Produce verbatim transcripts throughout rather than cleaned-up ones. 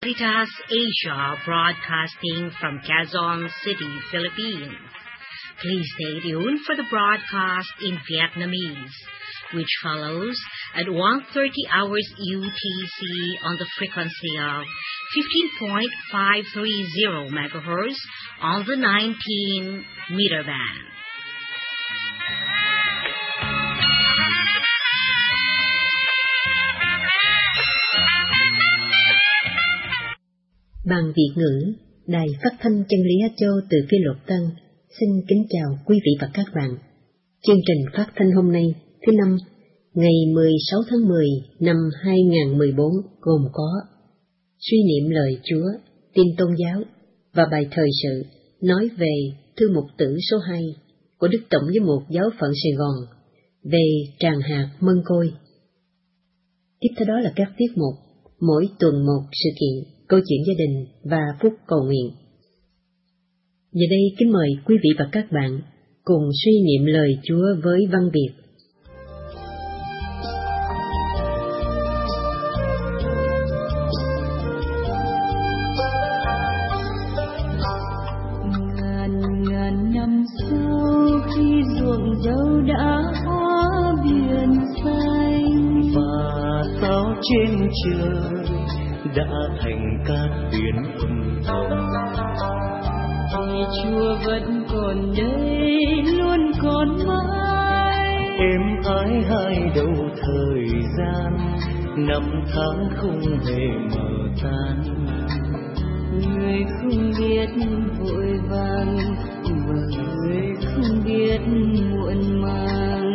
Veritas Asia, broadcasting from Quezon City, Philippines. Please stay tuned for the broadcast in Vietnamese, which follows at one thirty hours U T C on the frequency of fifteen point five three zero megahertz on the nineteen meter band. Ban Việt ngữ, Đài Phát thanh Chân lý Á Châu từ Phi Luật Tân, xin kính chào quý vị và các bạn. Chương trình phát thanh hôm nay, thứ năm, ngày mười sáu tháng mười năm hai nghìn không trăm mười bốn gồm có suy niệm lời Chúa, tin tôn giáo và bài thời sự nói về thư mục tử số hai của Đức Tổng giám mục Giáo phận Sài Gòn về tràng hạt mân côi. Tiếp theo đó là các tiết mục mỗi tuần một sự kiện, câu chuyện gia đình và phút cầu nguyện. Giờ đây kính mời quý vị và các bạn cùng suy niệm lời Chúa với văn Việt. Ngàn ngàn năm sau khi ruộng dâu đã hóa biển xanh và sao trên trời đã thành cát biển âm thầm, thì Chúa vẫn còn đây, luôn còn mãi. êm ái hai đầu thời gian, năm tháng không hề mờ tan. Người không biết vội vàng và người không biết muộn màng.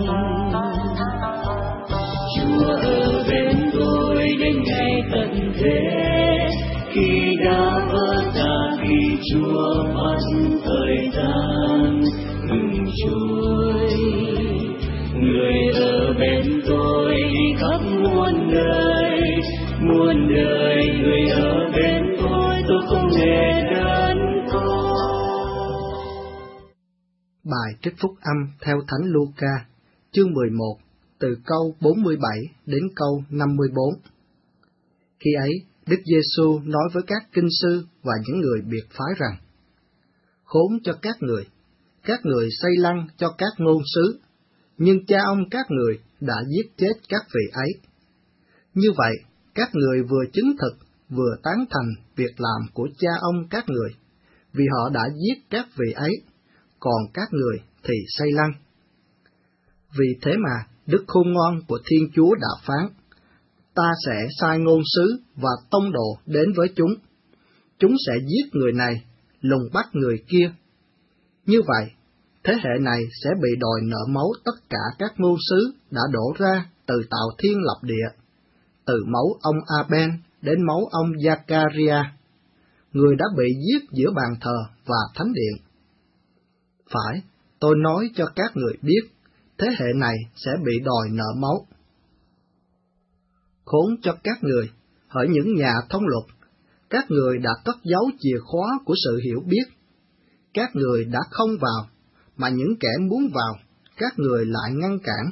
Chúa ở bên tôi đến ngày tận thế, khi đã vỡ cả, khi Chúa bắt thời gian ngừng trôi. Người ở bên tôi đi khắp muôn đời, muôn đời người ở bên tôi, tôi không hề đơn côi. Bài trích phúc âm theo Thánh Luca, chương mười một, từ câu bốn mươi bảy đến câu năm mươi bốn. Khi ấy, Đức Giêsu nói với các kinh sư và những người biệt phái rằng: Khốn cho các người, các người xây lăng cho các ngôn sứ, nhưng cha ông các người đã giết chết các vị ấy. Như vậy, các người vừa chứng thực, vừa tán thành việc làm của cha ông các người, vì họ đã giết các vị ấy, còn các người thì xây lăng. Vì thế mà, đức khôn ngoan của Thiên Chúa đã phán: Ta sẽ sai ngôn sứ và tông đồ đến với chúng. Chúng sẽ giết người này, lùng bắt người kia. Như vậy, thế hệ này sẽ bị đòi nợ máu tất cả các ngôn sứ đã đổ ra từ tạo thiên lập địa, từ máu ông Abel đến máu ông Zacharia, người đã bị giết giữa bàn thờ và thánh điện. Phải, tôi nói cho các người biết, thế hệ này sẽ bị đòi nợ máu. Khốn cho các người, hỡi những nhà thông luật, các người đã cất giấu chìa khóa của sự hiểu biết. Các người đã không vào, mà những kẻ muốn vào, các người lại ngăn cản.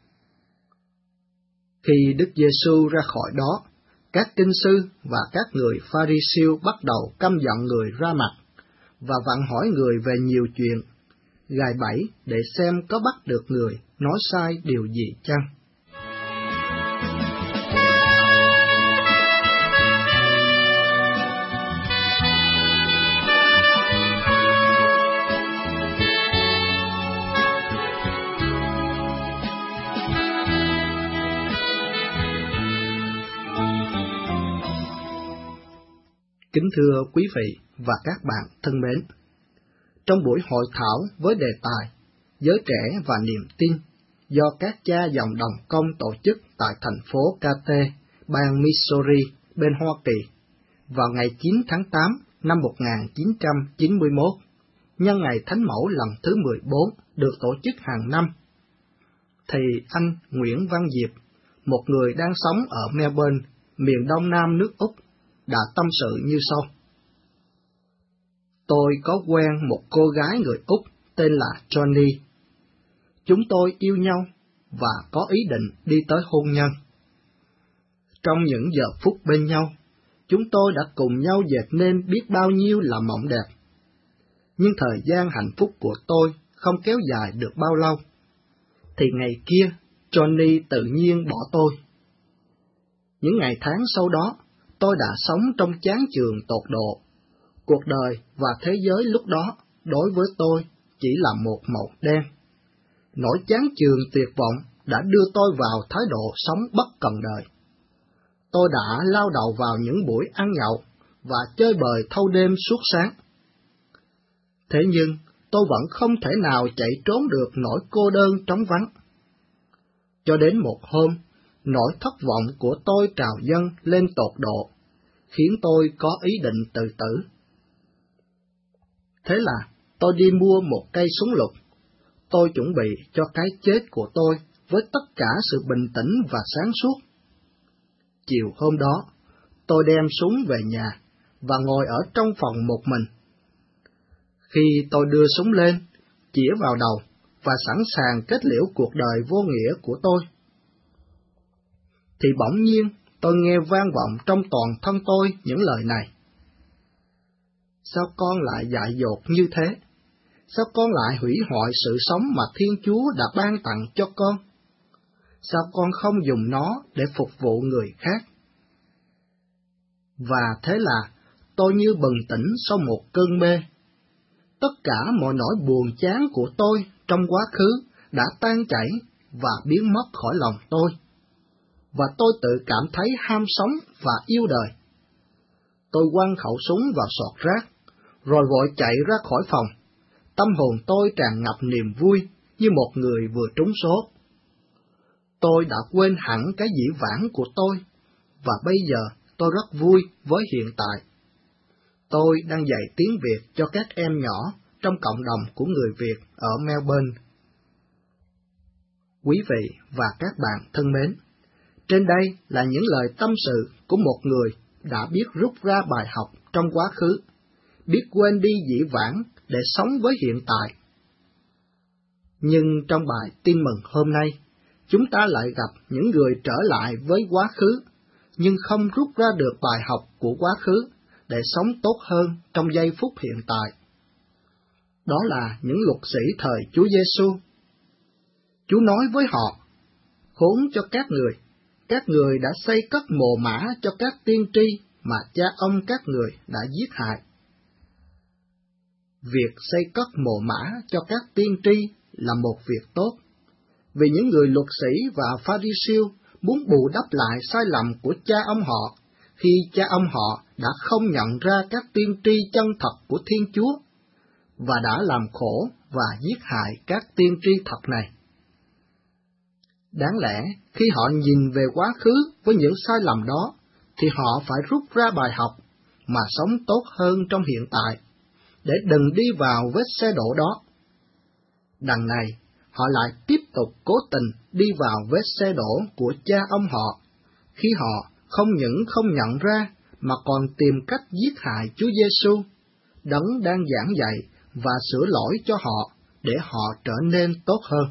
Khi Đức Giêsu ra khỏi đó, các kinh sư và các người Pha-ri-siêu bắt đầu căm giận người ra mặt, và vặn hỏi người về nhiều chuyện, gài bẫy để xem có bắt được người nói sai điều gì chăng. Kính thưa quý vị và các bạn thân mến, trong buổi hội thảo với đề tài Giới trẻ và niềm tin do các cha dòng đồng công tổ chức tại thành phố Kate, bang Missouri, bên Hoa Kỳ, vào ngày chín tháng tám năm một nghìn chín trăm chín mươi mốt, nhân ngày Thánh Mẫu lần thứ mười bốn được tổ chức hàng năm, thì anh Nguyễn Văn Diệp, một người đang sống ở Melbourne, miền đông nam nước Úc, đã tâm sự như sau. Tôi có quen một cô gái người Úc tên là Johnny. Chúng tôi yêu nhau và có ý định đi tới hôn nhân. Trong những giờ phút bên nhau, chúng tôi đã cùng nhau dệt nên biết bao nhiêu là mộng đẹp. Nhưng thời gian hạnh phúc của tôi không kéo dài được bao lâu. Thì ngày kia, Johnny tự nhiên bỏ tôi. Những ngày tháng sau đó, tôi đã sống trong chán chường tột độ. Cuộc đời và thế giới lúc đó, đối với tôi, chỉ là một màu đen. Nỗi chán chường tuyệt vọng đã đưa tôi vào thái độ sống bất cần đời. Tôi đã lao đầu vào những buổi ăn nhậu và chơi bời thâu đêm suốt sáng. Thế nhưng, tôi vẫn không thể nào chạy trốn được nỗi cô đơn trống vắng. Cho đến một hôm, nỗi thất vọng của tôi trào dâng lên tột độ, khiến tôi có ý định tự tử. Thế là, tôi đi mua một cây súng lục. Tôi chuẩn bị cho cái chết của tôi với tất cả sự bình tĩnh và sáng suốt. Chiều hôm đó, tôi đem súng về nhà và ngồi ở trong phòng một mình. Khi tôi đưa súng lên, chĩa vào đầu và sẵn sàng kết liễu cuộc đời vô nghĩa của tôi, thì bỗng nhiên tôi nghe vang vọng trong toàn thân tôi những lời này. Sao con lại dại dột như thế? Sao con lại hủy hoại sự sống mà Thiên Chúa đã ban tặng cho con? Sao con không dùng nó để phục vụ người khác? Và thế là tôi như bừng tỉnh sau một cơn mê. Tất cả mọi nỗi buồn chán của tôi trong quá khứ đã tan chảy và biến mất khỏi lòng tôi. Và tôi tự cảm thấy ham sống và yêu đời. Tôi quăng khẩu súng vào sọt rác, rồi vội chạy ra khỏi phòng. Tâm hồn tôi tràn ngập niềm vui như một người vừa trúng số. Tôi đã quên hẳn cái dĩ vãng của tôi, và bây giờ tôi rất vui với hiện tại. Tôi đang dạy tiếng Việt cho các em nhỏ trong cộng đồng của người Việt ở Melbourne. Quý vị và các bạn thân mến, trên đây là những lời tâm sự của một người đã biết rút ra bài học trong quá khứ, biết quên đi dĩ vãng để sống với hiện tại. Nhưng trong bài tin mừng hôm nay, chúng ta lại gặp những người trở lại với quá khứ, nhưng không rút ra được bài học của quá khứ để sống tốt hơn trong giây phút hiện tại. Đó là những luật sĩ thời Chúa Giêsu. Chúa nói với họ: khốn cho các người, các người đã xây cất mồ mả cho các tiên tri mà cha ông các người đã giết hại. Việc xây cất mồ mả cho các tiên tri là một việc tốt, vì những người luật sĩ và Pha-ri-siêu muốn bù đắp lại sai lầm của cha ông họ, khi cha ông họ đã không nhận ra các tiên tri chân thật của Thiên Chúa, và đã làm khổ và giết hại các tiên tri thật này. Đáng lẽ, khi họ nhìn về quá khứ với những sai lầm đó, thì họ phải rút ra bài học mà sống tốt hơn trong hiện tại, để đừng đi vào vết xe đổ đó. Đằng này, họ lại tiếp tục cố tình đi vào vết xe đổ của cha ông họ, khi họ không những không nhận ra mà còn tìm cách giết hại Chúa Giêsu, Đấng đang giảng dạy và sửa lỗi cho họ để họ trở nên tốt hơn.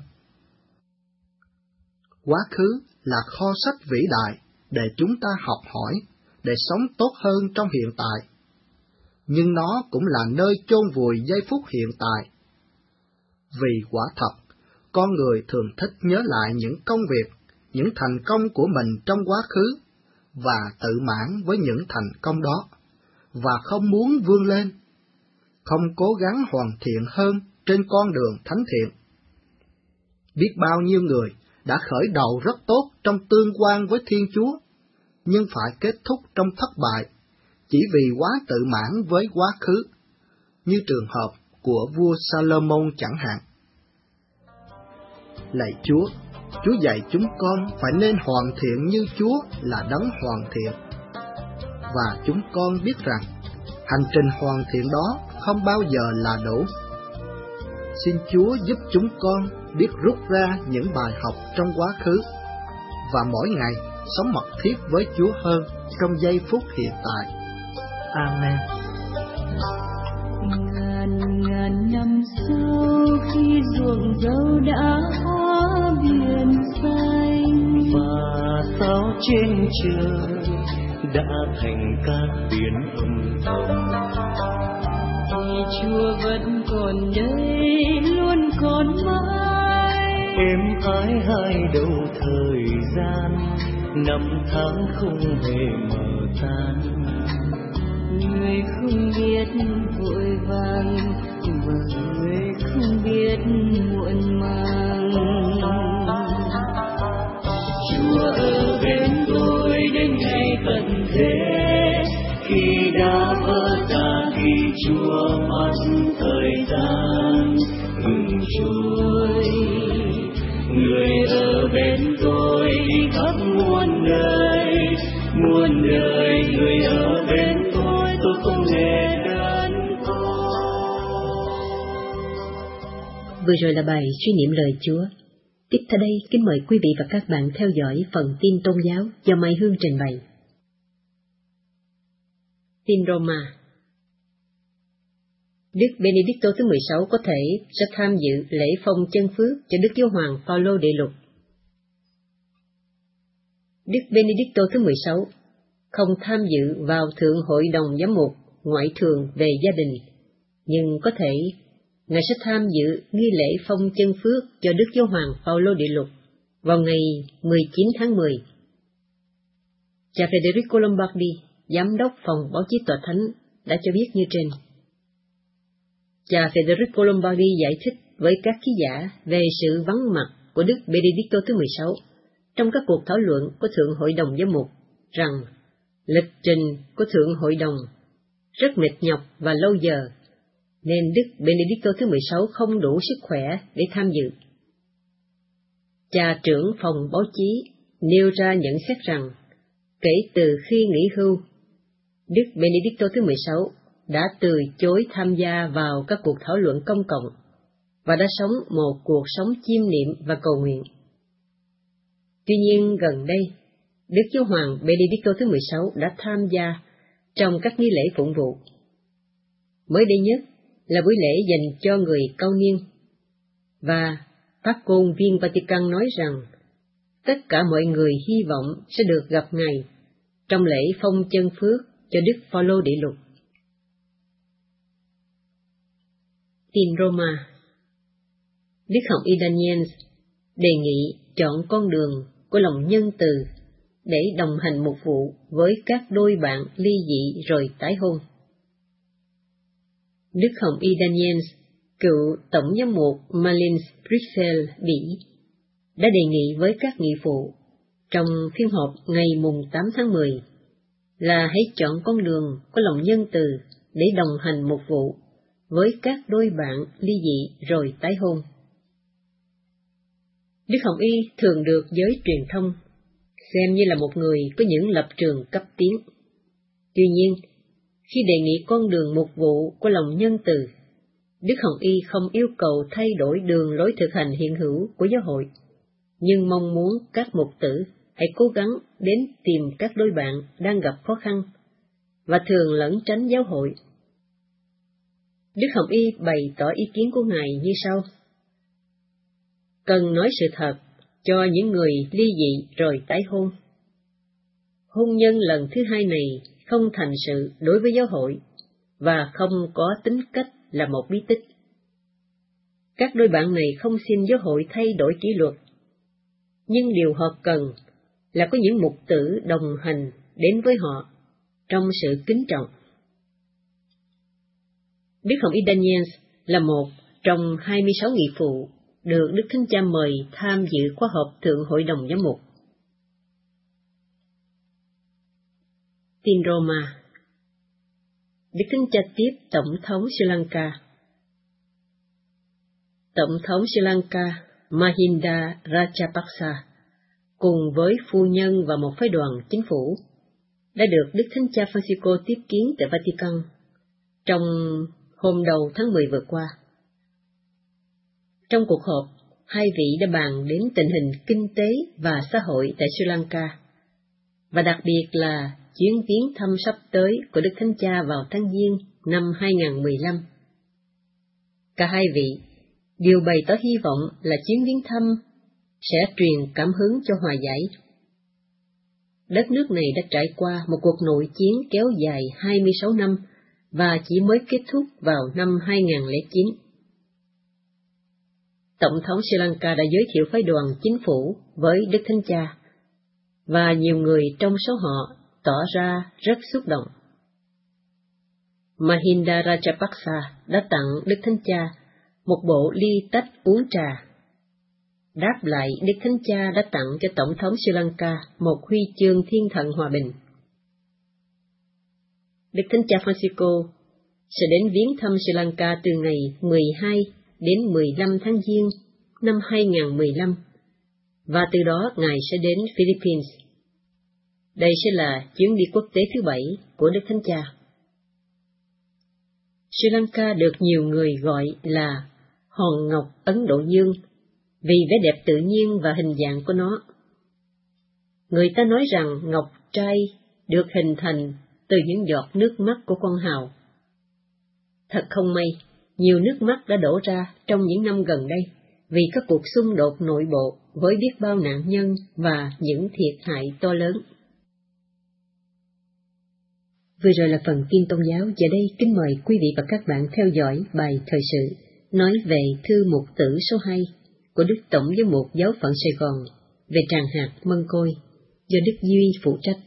Quá khứ là kho sách vĩ đại để chúng ta học hỏi, để sống tốt hơn trong hiện tại. Nhưng nó cũng là nơi chôn vùi giây phút hiện tại. Vì quả thật, con người thường thích nhớ lại những công việc, những thành công của mình trong quá khứ, và tự mãn với những thành công đó, và không muốn vươn lên, không cố gắng hoàn thiện hơn trên con đường thánh thiện. Biết bao nhiêu người đã khởi đầu rất tốt trong tương quan với Thiên Chúa, nhưng phải kết thúc trong thất bại, chỉ vì quá tự mãn với quá khứ, như trường hợp của vua Salomon chẳng hạn. Lạy Chúa, Chúa dạy chúng con phải nên hoàn thiện như Chúa là Đấng hoàn thiện. Và chúng con biết rằng, hành trình hoàn thiện đó không bao giờ là đủ. Xin Chúa giúp chúng con biết rút ra những bài học trong quá khứ, và mỗi ngày sống mật thiết với Chúa hơn trong giây phút hiện tại. Amen. Ngàn ngàn năm sau khi ruộng dâu đã hóa biển xanh, và sao trên trời đã thành các biển âm thầm. Thì Chúa vẫn còn đây, luôn còn mãi. Êm ái hai đầu thời gian, năm tháng không hề mờ tan. Người không biết vội vàng, và người không biết muộn màng. Chúa ở bên tôi đến ngày tận thế, khi đã vỡ tan, khi Chúa mắt thời gian ngừng trôi. Người ở bên tôi đi khắp muôn đời, muôn đời. Người ở bên tôi, tôi không hề đơn côi. Vừa rồi là bài suy niệm lời Chúa. Tiếp theo đây, kính mời quý vị và các bạn theo dõi phần tin tôn giáo do Mai Hương trình bày. Tin Roma. Đức Benedicto thứ mười sáu có thể sẽ tham dự lễ phong chân phước cho Đức Giáo hoàng Phaolô Đệ Lục. Đức Benedicto thứ mười sáu không tham dự vào Thượng Hội đồng Giám mục ngoại thường về gia đình, nhưng có thể Ngài sẽ tham dự nghi lễ phong chân phước cho Đức Giáo hoàng Phaolô Đệ Lục vào ngày mười chín tháng mười. Cha Federico Lombardi, Giám đốc phòng báo chí Tòa Thánh, đã cho biết như trên. Cha Federico Lombardi giải thích với các ký giả về sự vắng mặt của Đức Benedicto thứ mười sáu trong các cuộc thảo luận của Thượng Hội đồng Giám mục rằng lịch trình của Thượng Hội đồng rất mệt nhọc và lâu giờ, nên Đức Benedicto thứ mười sáu không đủ sức khỏe để tham dự. Cha trưởng phòng báo chí nêu ra nhận xét rằng, kể từ khi nghỉ hưu, Đức Benedicto thứ mười sáu đã từ chối tham gia vào các cuộc thảo luận công cộng và đã sống một cuộc sống chiêm niệm và cầu nguyện. Tuy nhiên gần đây, Đức Giáo hoàng Benedicto thứ mười sáu đã tham gia trong các nghi lễ phụng vụ. Mới đây nhất là buổi lễ dành cho người cao niên, và phát ngôn viên Vatican nói rằng tất cả mọi người hy vọng sẽ được gặp Ngài trong lễ phong chân phước cho Đức Phaolô Đệ Lục. Tin Roma. Đức Hồng Y Daniels đề nghị chọn con đường của lòng nhân từ để đồng hành mục vụ với các đôi bạn ly dị rồi tái hôn. Đức Hồng Y Daniels, cựu tổng giám mục Malins Bruxelles, Bỉ, đã đề nghị với các nghị phụ trong phiên họp ngày mùng tám tháng mười là hãy chọn con đường có lòng nhân từ để đồng hành mục vụ với các đôi bạn ly dị rồi tái hôn. Đức Hồng Y thường được giới truyền thông xem như là một người có những lập trường cấp tiến. Tuy nhiên, khi đề nghị con đường mục vụ của lòng nhân từ, Đức Hồng Y không yêu cầu thay đổi đường lối thực hành hiện hữu của giáo hội, nhưng mong muốn các mục tử hãy cố gắng đến tìm các đôi bạn đang gặp khó khăn và thường lẩn tránh giáo hội. Đức Hồng Y bày tỏ ý kiến của Ngài như sau: cần nói sự thật cho những người ly dị rồi tái hôn. Hôn nhân lần thứ hai này không thành sự đối với giáo hội và không có tính cách là một bí tích. Các đôi bạn này không xin giáo hội thay đổi kỷ luật, nhưng điều họ cần là có những mục tử đồng hành đến với họ trong sự kính trọng. Đức Hồng Y Daniels là một trong hai mươi sáu nghị phụ được Đức Thánh Cha mời tham dự khóa họp Thượng Hội đồng Giám mục. Tin Roma. Đức Thánh Cha tiếp Tổng thống Sri Lanka. Tổng thống Sri Lanka Mahinda Rajapaksa cùng với phu nhân và một phái đoàn chính phủ đã được Đức Thánh Cha Francisco tiếp kiến tại Vatican trong hôm đầu tháng mười vừa qua. Trong cuộc họp, hai vị đã bàn đến tình hình kinh tế và xã hội tại Sri Lanka, và đặc biệt là chuyến viếng thăm sắp tới của Đức Thánh Cha vào tháng Giêng năm hai nghìn không trăm mười lăm. Cả hai vị đều bày tỏ hy vọng là chuyến viếng thăm sẽ truyền cảm hứng cho hòa giải. Đất nước này đã trải qua một cuộc nội chiến kéo dài hai mươi sáu năm và chỉ mới kết thúc vào năm hai nghìn không trăm lẻ chín. Tổng thống Sri Lanka đã giới thiệu phái đoàn chính phủ với Đức Thánh Cha, và nhiều người trong số họ tỏ ra rất xúc động. Mahinda Rajapaksa đã tặng Đức Thánh Cha một bộ ly tách uống trà. Đáp lại, Đức Thánh Cha đã tặng cho Tổng thống Sri Lanka một huy chương Thiên Thần Hòa Bình. Đức Thánh Cha Francisco sẽ đến viếng thăm Sri Lanka từ ngày mười hai đến mười lăm tháng Giêng năm hai nghìn không trăm mười lăm, và từ đó Ngài sẽ đến Philippines. Đây sẽ là chuyến đi quốc tế thứ bảy của Đức Thánh Cha. Sri Lanka được nhiều người gọi là Hòn Ngọc Ấn Độ Dương vì vẻ đẹp tự nhiên và hình dạng của nó. Người ta nói rằng ngọc trai được hình thành từ những giọt nước mắt của con hào. Thật không may, nhiều nước mắt đã đổ ra trong những năm gần đây vì các cuộc xung đột nội bộ với biết bao nạn nhân và những thiệt hại to lớn. Vừa rồi là phần tin tôn giáo. Giờ đây kính mời quý vị và các bạn theo dõi bài thời sự nói về thư mục tử số hai của Đức Tổng giám mục Giáo phận Sài Gòn về tràng hạt mân côi do Đức Duy phụ trách.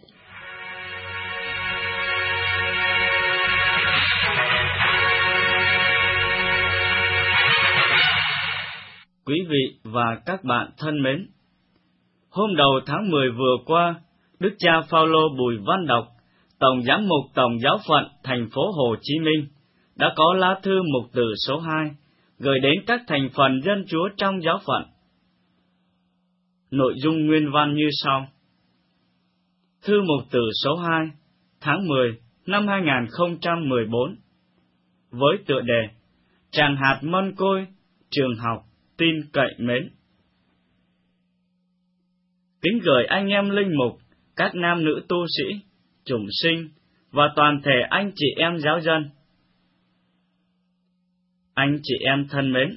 Quý vị và các bạn thân mến, hôm đầu tháng mười vừa qua, Đức cha Phaolô Bùi Văn Đọc, Tổng giám mục Tổng giáo phận thành phố Hồ Chí Minh, đã có lá thư mục tử số hai gửi đến các thành phần dân Chúa trong giáo phận. Nội dung nguyên văn như sau. Thư mục tử số hai, tháng mười năm hai nghìn không trăm mười bốn, với tựa đề Tràng hạt mân côi, trường học tin cậy mến. Kính gửi anh em linh mục, các nam nữ tu sĩ, chủng sinh và toàn thể anh chị em giáo dân. Anh chị em thân mến,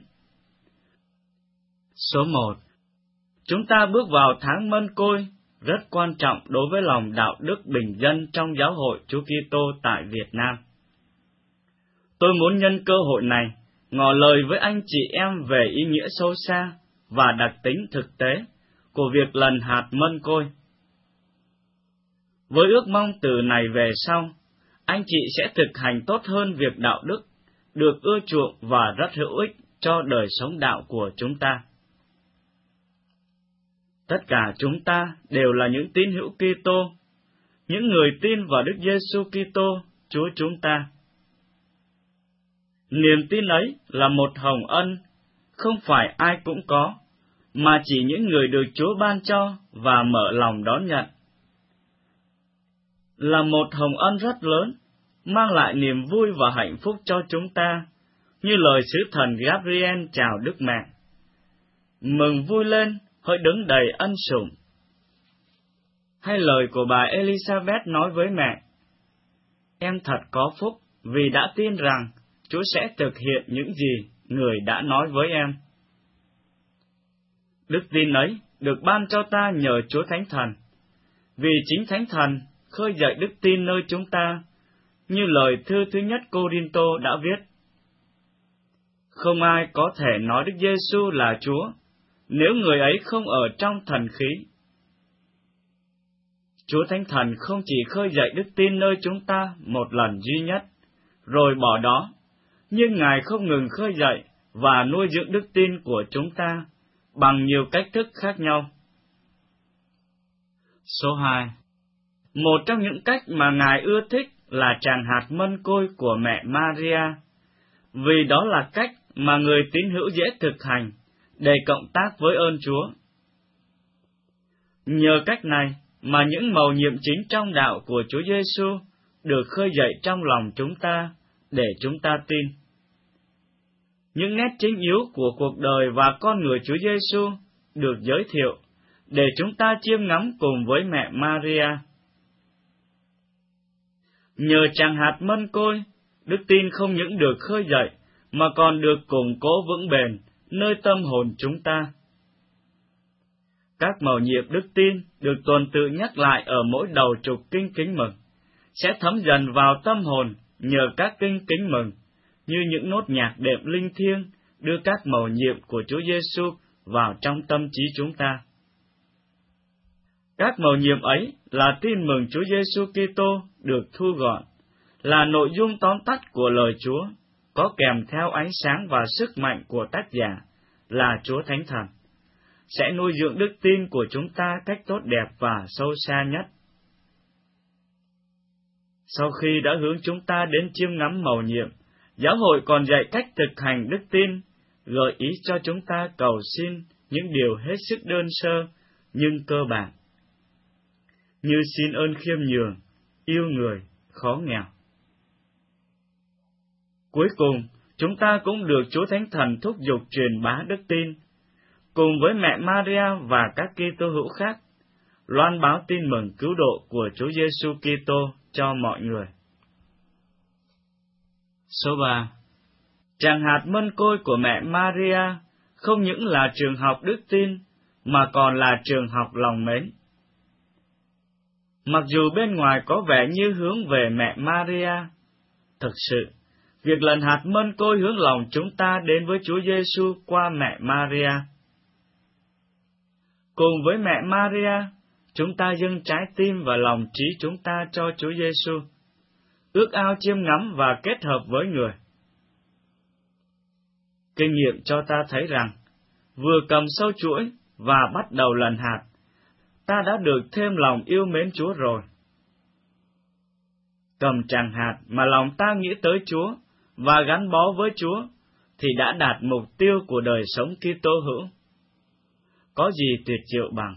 số một, chúng ta bước vào tháng mân côi rất quan trọng đối với lòng đạo đức bình dân trong giáo hội Chúa Kitô tại Việt Nam. Tôi muốn nhân cơ hội này ngỏ lời với anh chị em về ý nghĩa sâu xa và đặc tính thực tế của việc lần hạt mân côi. Với ước mong từ này về sau, anh chị sẽ thực hành tốt hơn việc đạo đức, được ưa chuộng và rất hữu ích cho đời sống đạo của chúng ta. Tất cả chúng ta đều là những tín hữu Kitô, những người tin vào Đức Giêsu Kitô, Chúa chúng ta. Niềm tin ấy là một hồng ân, không phải ai cũng có, mà chỉ những người được Chúa ban cho và mở lòng đón nhận. Là một hồng ân rất lớn, mang lại niềm vui và hạnh phúc cho chúng ta, như lời sứ thần Gabriel chào Đức Mẹ. Mừng vui lên, hỡi đứng đầy ân sủng. Hay lời của bà Elizabeth nói với mẹ, em thật có phúc vì đã tin rằng Chúa sẽ thực hiện những gì người đã nói với em. Đức tin ấy được ban cho ta nhờ Chúa Thánh Thần, vì chính Thánh Thần khơi dậy đức tin nơi chúng ta, như lời thư thứ nhất Cô-rinh-tô đã viết. Không ai có thể nói Đức Giêsu là Chúa, nếu người ấy không ở trong thần khí. Chúa Thánh Thần không chỉ khơi dậy đức tin nơi chúng ta một lần duy nhất, rồi bỏ đó, nhưng Ngài không ngừng khơi dậy và nuôi dưỡng đức tin của chúng ta bằng nhiều cách thức khác nhau. Số hai. Một trong những cách mà Ngài ưa thích là tràng hạt mân côi của mẹ Maria, vì đó là cách mà người tín hữu dễ thực hành để cộng tác với ơn Chúa. Nhờ cách này mà những mầu nhiệm chính trong đạo của Chúa Giêsu được khơi dậy trong lòng chúng ta để chúng ta tin. Những nét chính yếu của cuộc đời và con người Chúa Giêsu được giới thiệu để chúng ta chiêm ngắm cùng với mẹ Maria. Nhờ tràng hạt mân côi, đức tin không những được khơi dậy mà còn được củng cố vững bền nơi tâm hồn chúng ta. Các mầu nhiệm đức tin được tuần tự nhắc lại ở mỗi đầu trục kinh kính mừng, sẽ thấm dần vào tâm hồn nhờ các kinh kính mừng, như những nốt nhạc đệm linh thiêng đưa các mầu nhiệm của Chúa Giêsu vào trong tâm trí chúng ta. Các mầu nhiệm ấy là tin mừng Chúa Giêsu Kitô được thu gọn, là nội dung tóm tắt của lời Chúa, có kèm theo ánh sáng và sức mạnh của tác giả là Chúa Thánh Thần, sẽ nuôi dưỡng đức tin của chúng ta cách tốt đẹp và sâu xa nhất. Sau khi đã hướng chúng ta đến chiêm ngắm mầu nhiệm, giáo hội còn dạy cách thực hành đức tin, gợi ý cho chúng ta cầu xin những điều hết sức đơn sơ nhưng cơ bản, như xin ơn khiêm nhường, yêu người, khó nghèo. Cuối cùng, chúng ta cũng được Chúa Thánh Thần thúc giục truyền bá đức tin, cùng với mẹ Maria và các Kitô hữu khác, loan báo tin mừng cứu độ của Chúa Giêsu Kitô cho mọi người. Số ba. Tràng hạt mân côi của mẹ Maria không những là trường học đức tin, mà còn là trường học lòng mến. Mặc dù bên ngoài có vẻ như hướng về mẹ Maria, thực sự, việc lần hạt mân côi hướng lòng chúng ta đến với Chúa Giêsu qua mẹ Maria. Cùng với mẹ Maria, chúng ta dâng trái tim và lòng trí chúng ta cho Chúa Giêsu, ước ao chiêm ngắm và kết hợp với người. Kinh nghiệm cho ta thấy rằng, vừa cầm sâu chuỗi và bắt đầu lần hạt, ta đã được thêm lòng yêu mến Chúa rồi. Cầm tràng hạt mà lòng ta nghĩ tới Chúa và gắn bó với Chúa, thì đã đạt mục tiêu của đời sống Kitô hữu. Có gì tuyệt diệu bằng?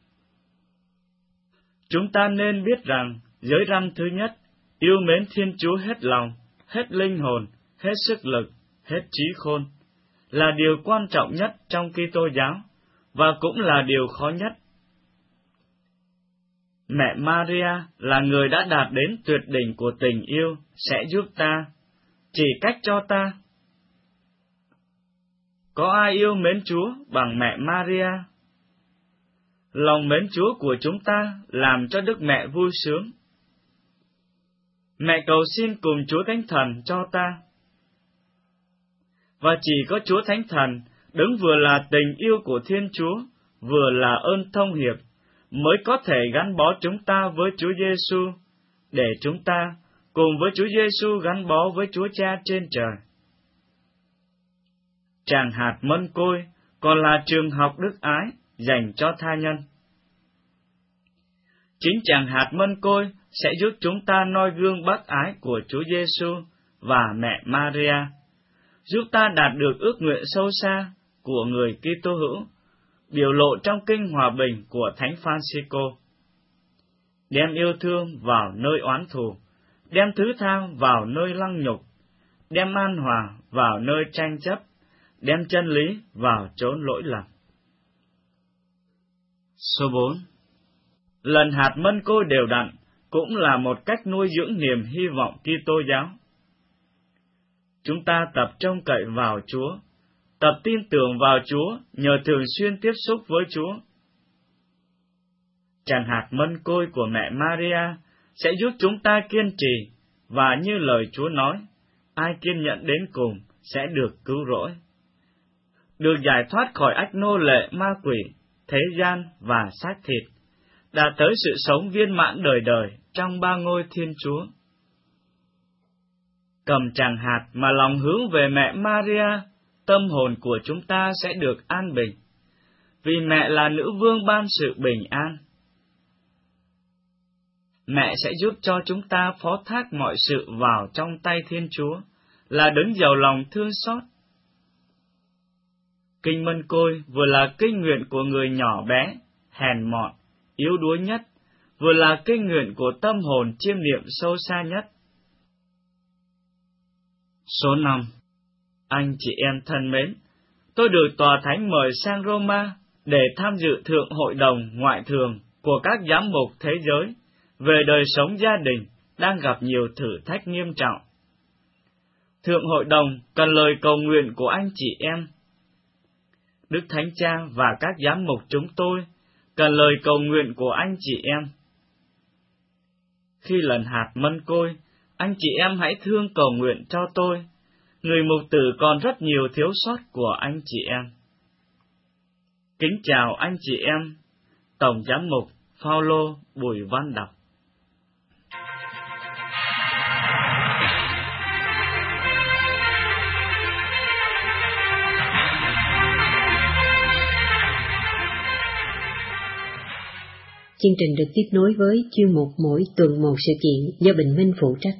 Chúng ta nên biết rằng, giới răn thứ nhất, yêu mến Thiên Chúa hết lòng, hết linh hồn, hết sức lực, hết trí khôn, là điều quan trọng nhất trong Kitô giáo, và cũng là điều khó nhất. Mẹ Maria là người đã đạt đến tuyệt đỉnh của tình yêu, sẽ giúp ta, chỉ cách cho ta. Có ai yêu mến Chúa bằng mẹ Maria? Lòng mến Chúa của chúng ta làm cho Đức Mẹ vui sướng. Mẹ cầu xin cùng Chúa Thánh Thần cho ta. Và chỉ có Chúa Thánh Thần, đứng vừa là tình yêu của Thiên Chúa, vừa là ơn thông hiệp, mới có thể gắn bó chúng ta với Chúa Giêsu, để chúng ta cùng với Chúa Giêsu gắn bó với Chúa Cha trên trời. Tràng hạt mân côi còn là trường học đức ái dành cho tha nhân. Chính tràng hạt mân côi sẽ giúp chúng ta noi gương bác ái của Chúa Giêsu và mẹ Maria, giúp ta đạt được ước nguyện sâu xa của người Kitô hữu, biểu lộ trong kinh hòa bình của Thánh Francisco. Đem yêu thương vào nơi oán thù, đem thứ tha vào nơi lăng nhục, đem an hòa vào nơi tranh chấp, đem chân lý vào chốn lỗi lầm. Số bốn. Lần hạt mân côi đều đặn cũng là một cách nuôi dưỡng niềm hy vọng Kitô giáo. Chúng ta tập trông cậy vào Chúa, tập tin tưởng vào Chúa nhờ thường xuyên tiếp xúc với Chúa. Tràng hạt mân côi của mẹ Maria sẽ giúp chúng ta kiên trì, và như lời Chúa nói, ai kiên nhẫn đến cùng sẽ được cứu rỗi, được giải thoát khỏi ách nô lệ ma quỷ, thế gian và xác thịt, đạt tới sự sống viên mãn đời đời trong ba ngôi Thiên Chúa. Cầm tràng hạt mà lòng hướng về mẹ Maria, tâm hồn của chúng ta sẽ được an bình, vì mẹ là nữ vương ban sự bình an. Mẹ sẽ giúp cho chúng ta phó thác mọi sự vào trong tay Thiên Chúa, là đấng giàu lòng thương xót. Kinh mân côi vừa là kinh nguyện của người nhỏ bé, hèn mọn, yếu đuối nhất, vừa là kinh nguyện của tâm hồn chiêm niệm sâu xa nhất. Số năm. Anh chị em thân mến, tôi được Tòa Thánh mời sang Roma để tham dự Thượng Hội đồng Ngoại thường của các giám mục thế giới về đời sống gia đình đang gặp nhiều thử thách nghiêm trọng. Thượng Hội đồng cần lời cầu nguyện của anh chị em. Đức Thánh Cha và các giám mục chúng tôi cần lời cầu nguyện của anh chị em. Khi lần hạt mân côi, anh chị em hãy thương cầu nguyện cho tôi, người mục tử còn rất nhiều thiếu sót của anh chị em. Kính chào anh chị em. Tổng giám mục Phaolô Bùi Văn Đọc. Chương trình được tiếp nối với chuyên mục mỗi tuần một sự kiện do Bình Minh phụ trách.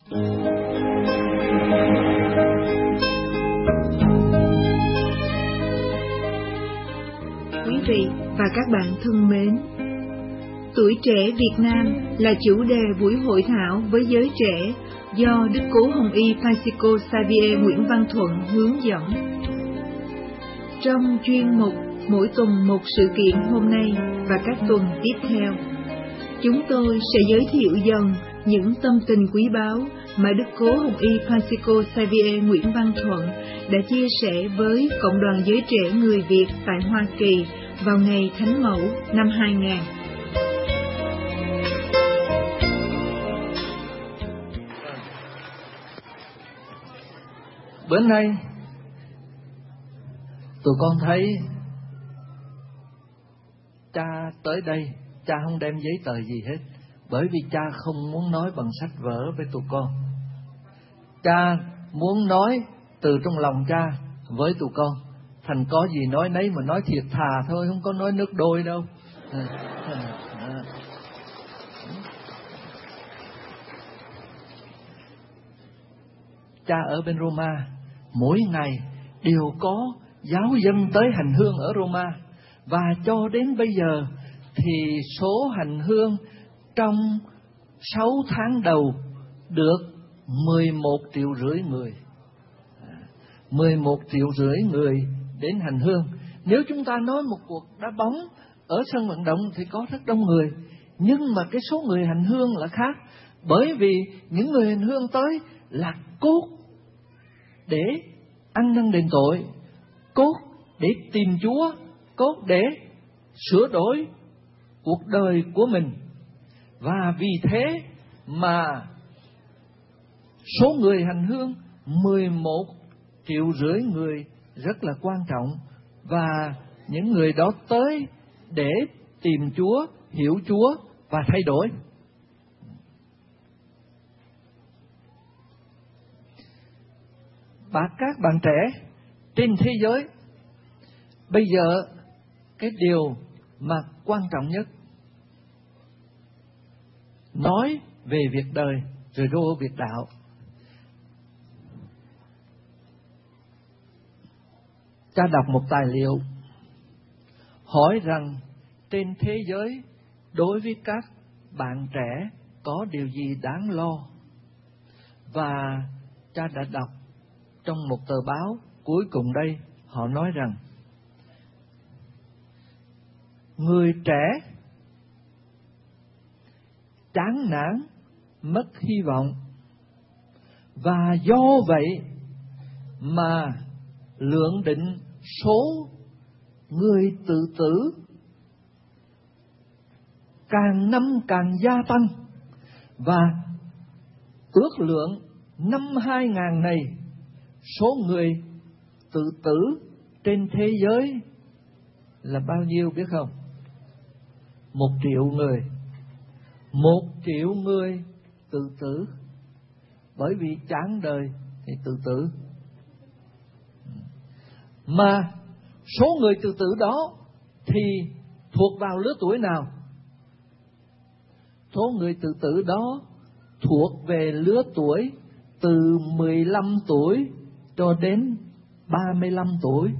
Quý vị và các bạn thân mến, Tuổi trẻ Việt Nam là chủ đề buổi hội thảo với giới trẻ do Đức Cố Hồng Y Francisco Xavier Nguyễn Văn Thuận hướng dẫn. Trong chuyên mục mỗi tuần một sự kiện hôm nay và các tuần tiếp theo, chúng tôi sẽ giới thiệu dần những tâm tình quý báu mà Đức Cố Hồng Y Francisco Xavier Nguyễn Văn Thuận đã chia sẻ với cộng đoàn giới trẻ người Việt tại Hoa Kỳ vào ngày Thánh Mẫu năm hai nghìn. Bữa nay, tụi con thấy cha tới đây, cha không đem giấy tờ gì hết, bởi vì cha không muốn nói bằng sách vở với tụi con. Cha muốn nói từ trong lòng cha với tụi con, thành có gì nói nấy mà nói thiệt thà thôi, không có nói nước đôi đâu. À, à, à. Cha ở bên Roma, mỗi ngày đều có giáo dân tới hành hương ở Roma, và cho đến bây giờ thì số hành hương trong sáu tháng đầu được mười một triệu rưỡi người. mười một triệu rưỡi người đến hành hương. Nếu chúng ta nói một cuộc đá bóng ở sân vận động thì có rất đông người, nhưng mà cái số người hành hương là khác, bởi vì những người hành hương tới là cốt để ăn năn đền tội, cốt để tìm Chúa, cốt để sửa đổi cuộc đời của mình. Và vì thế mà số người hành hương mười một triệu rưỡi người rất là quan trọng, và những người đó tới để tìm Chúa, hiểu Chúa và thay đổi. Và các bạn trẻ trên thế giới, bây giờ cái điều mà quan trọng nhất, nói về việc đời rồi đô việc đạo. Cha đọc một tài liệu hỏi rằng trên thế giới đối với các bạn trẻ có điều gì đáng lo, và cha đã đọc trong một tờ báo cuối cùng đây, họ nói rằng người trẻ chán nản, mất hy vọng, và do vậy mà lượng định số người tự tử càng năm càng gia tăng, và ước lượng năm hai nghìn này số người tự tử trên thế giới là bao nhiêu biết không? Một triệu người. Một triệu người tự tử bởi vì chán đời thì tự tử. Mà số người tự tử đó thì thuộc vào lứa tuổi nào? Số người tự tử đó thuộc về lứa tuổi từ mười lăm tuổi cho đến ba mươi lăm tuổi.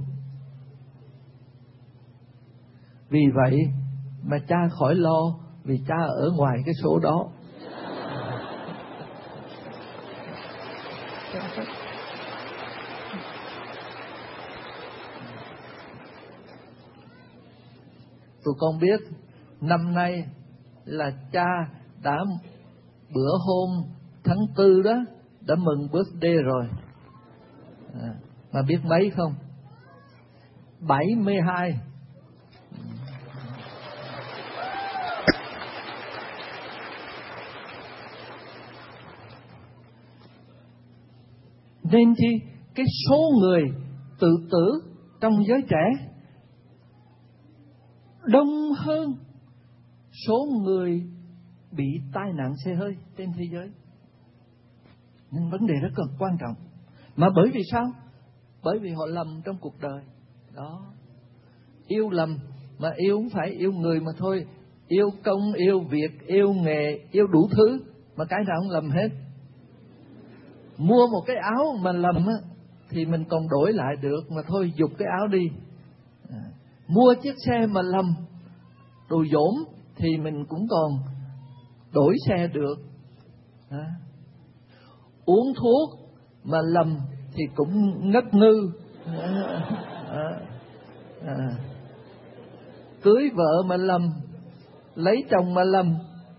Vì vậy mà cha khỏi lo, vì cha ở ngoài cái số đó. Tụi con biết năm nay là cha đã bữa hôm tháng tư đó đã mừng birthday rồi. À, mà biết mấy không? bảy mươi hai. Nên chi cái số người tự tử trong giới trẻ đông hơn số người bị tai nạn xe hơi trên thế giới. Nên vấn đề rất cần quan trọng. Mà bởi vì sao? Bởi vì họ lầm trong cuộc đời. Đó. Yêu lầm. Mà yêu không phải yêu người mà thôi. Yêu công, yêu việc, yêu nghề, yêu đủ thứ. Mà cái nào cũng lầm hết. Mua một cái áo mà lầm á, thì mình còn đổi lại được. Mà thôi giục cái áo đi. À. Mua chiếc xe mà lầm, đồ dỗm, thì mình cũng còn đổi xe được. À. Uống thuốc mà lầm thì cũng ngất ngư. À. À. À. Cưới vợ mà lầm, lấy chồng mà lầm,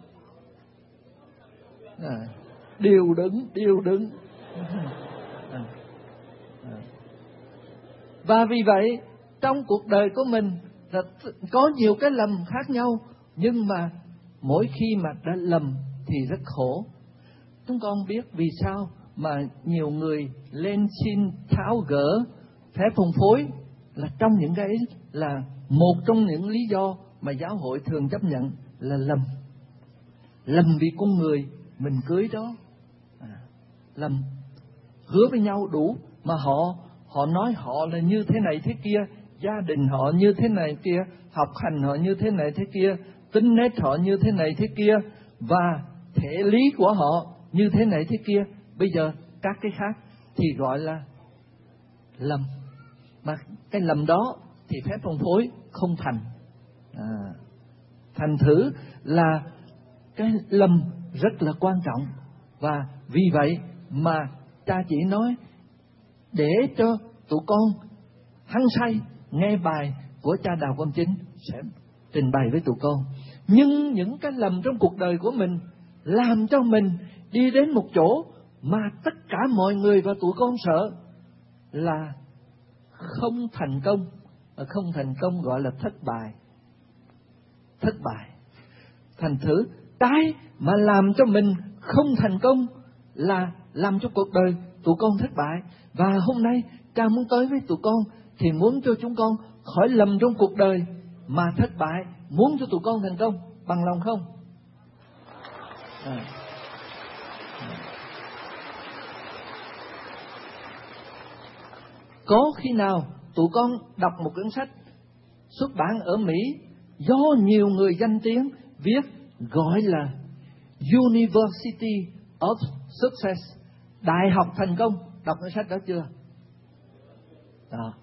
à. Điều đứng, điều đứng. À. À. Và vì vậy trong cuộc đời của mình là có nhiều cái lầm khác nhau, nhưng mà mỗi khi mà đã lầm thì rất khổ. Chúng con biết vì sao mà nhiều người lên xin tháo gỡ phép phân phối, là trong những cái ấy là một trong những lý do mà giáo hội thường chấp nhận là lầm. Lầm vì con người mình cưới đó. À, lầm. Hứa với nhau đủ mà họ họ nói họ là như thế này thế kia, gia đình họ như thế này kia, học hành họ như thế này thế kia, tính nết họ như thế này thế kia, và thể lý của họ như thế này thế kia. Bây giờ các cái khác thì gọi là lầm. Mà cái lầm đó thì phép phân phối không thành. À, thành thử là cái lầm rất là quan trọng. Và vì vậy mà cha chỉ nói để cho tụi con hăng say nghe bài của cha Đào Quang Chính sẽ trình bày với tụi con. Nhưng những cái lầm trong cuộc đời của mình làm cho mình đi đến một chỗ mà tất cả mọi người và tụi con sợ là không thành công. Không thành công gọi là thất bại. Thất bại. Thành thử cái mà làm cho mình không thành công là làm cho cuộc đời tụi con thất bại. Và hôm nay cha muốn tới với tụi con thì muốn cho chúng con khỏi lầm trong cuộc đời mà thất bại, muốn cho tụi con thành công. Bằng lòng không? À. Có khi nào tụi con đọc một cuốn sách xuất bản ở Mỹ do nhiều người danh tiếng viết, gọi là University of Success, Đại học thành công? Đọc cuốn sách đó chưa? Đó.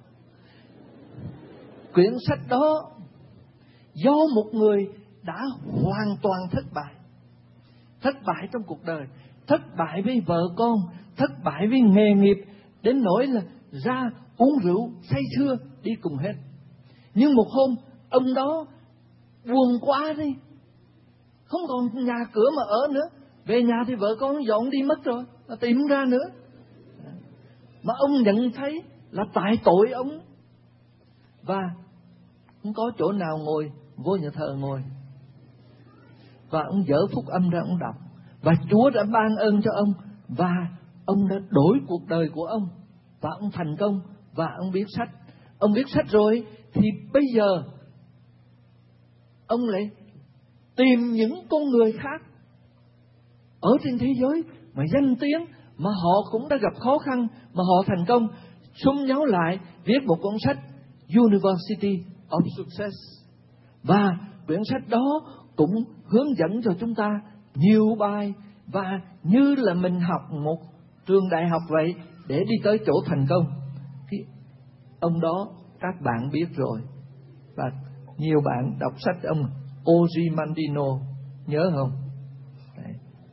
Quyển sách đó do một người đã hoàn toàn thất bại. Thất bại trong cuộc đời, thất bại với vợ con, thất bại với nghề nghiệp, đến nỗi là ra uống rượu say sưa đi cùng hết. Nhưng một hôm ông đó buồn quá đi, không còn nhà cửa mà ở nữa. Về nhà thì vợ con dọn đi mất rồi, mà tìm không ra nữa. Mà ông nhận thấy là tại tội ông, và không có chỗ nào ngồi, vô nhà thờ ngồi. Và ông dở phúc âm ra ông đọc, và Chúa đã ban ơn cho ông, và ông đã đổi cuộc đời của ông, và ông thành công, và ông biết sách. Ông biết sách rồi thì bây giờ ông lại tìm những con người khác ở trên thế giới mà danh tiếng, mà họ cũng đã gặp khó khăn mà họ thành công, xúm nhau lại viết một cuốn sách University of Success. Và quyển sách đó cũng hướng dẫn cho chúng ta nhiều bài, và như là mình học một trường đại học vậy để đi tới chỗ thành công. Thì ông đó các bạn biết rồi, và nhiều bạn đọc sách ông Ozymandiano, nhớ không? Đấy.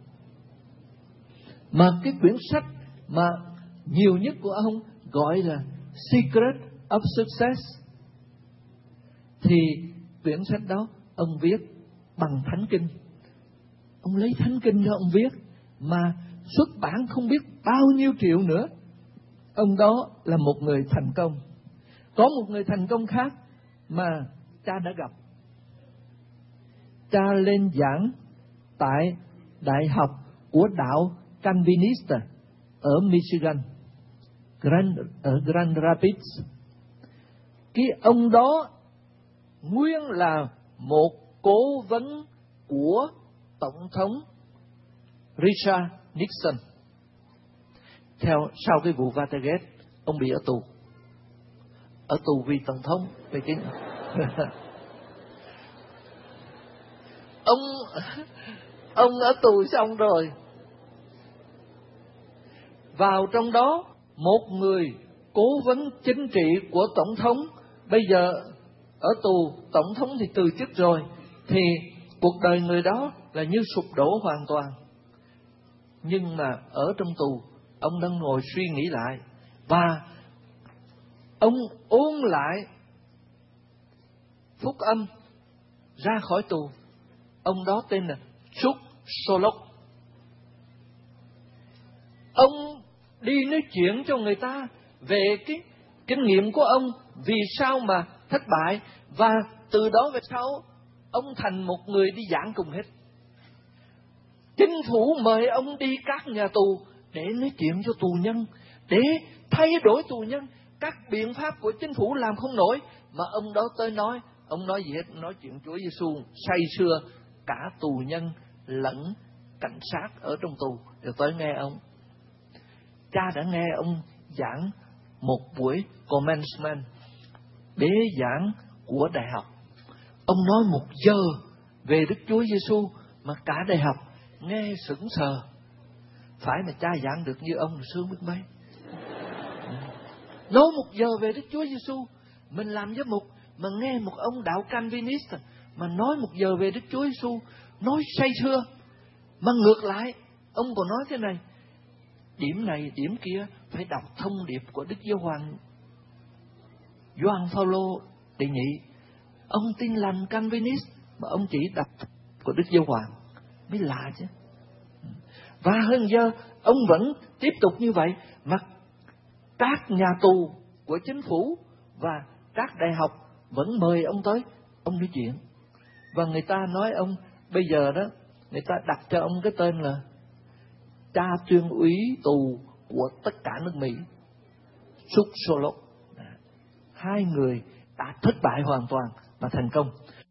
Mà cái quyển sách mà nhiều nhất của ông gọi là Secret of Success, thì quyển sách đó ông viết bằng Thánh Kinh. Ông lấy Thánh Kinh cho ông viết, mà xuất bản không biết bao nhiêu triệu nữa. Ông đó là một người thành công. Có một người thành công khác mà cha đã gặp. Cha lên giảng tại Đại học của đạo Calvinist ở Michigan. Grand, ở Grand Rapids. Cái ông đó nguyên là một cố vấn của Tổng thống Richard Nixon. Theo sau cái vụ Watergate, ông bị ở tù. Ở tù vì Tổng thống. Vì cái... ông ông ở tù xong rồi, vào trong đó một người cố vấn chính trị của Tổng thống bây giờ ở tù. Tổng thống thì từ chức rồi, thì cuộc đời người đó là như sụp đổ hoàn toàn. Nhưng mà ở trong tù, ông đang ngồi suy nghĩ lại, và ông ôn lại phúc âm ra khỏi tù. Ông đó tên là Chuck Solok. Ông đi nói chuyện cho người ta về cái kinh nghiệm của ông, vì sao mà thất bại, và từ đó về sau ông thành một người đi giảng cùng hết. Chính phủ mời ông đi các nhà tù để nói chuyện cho tù nhân, để thay đổi tù nhân. Các biện pháp của chính phủ làm không nổi, mà ông đó tới nói, ông nói gì hết, nói chuyện Chúa Giêsu say sưa, cả tù nhân lẫn cảnh sát ở trong tù đều tới nghe ông. Cha đã nghe ông giảng một buổi commencement, bế giảng của đại học. Ông nói một giờ về Đức Chúa Giêsu mà cả đại học nghe sững sờ. Phải mà cha giảng được như ông là sướng biết mấy. Nói một giờ về Đức Chúa Giêsu, mình làm giám mục mà nghe một ông đạo Calvinist mà nói một giờ về Đức Chúa Giêsu, nói say sưa. Mà ngược lại, ông còn nói thế này: điểm này, điểm kia, phải đọc thông điệp của Đức Giáo Hoàng Gioan Phaolô đệ nhị. Ông tin lành Calvinist mà ông chỉ đọc của Đức Giáo Hoàng, mới lạ chứ. Và hơn giờ ông vẫn tiếp tục như vậy, mà các nhà tù của chính phủ và các đại học vẫn mời ông tới, ông nói chuyện. Và người ta nói ông bây giờ đó, người ta đặt cho ông cái tên là cha tuyên úy tù của tất cả nước Mỹ, Chuck Solok. Hai người đã thất bại hoàn toàn và thành công.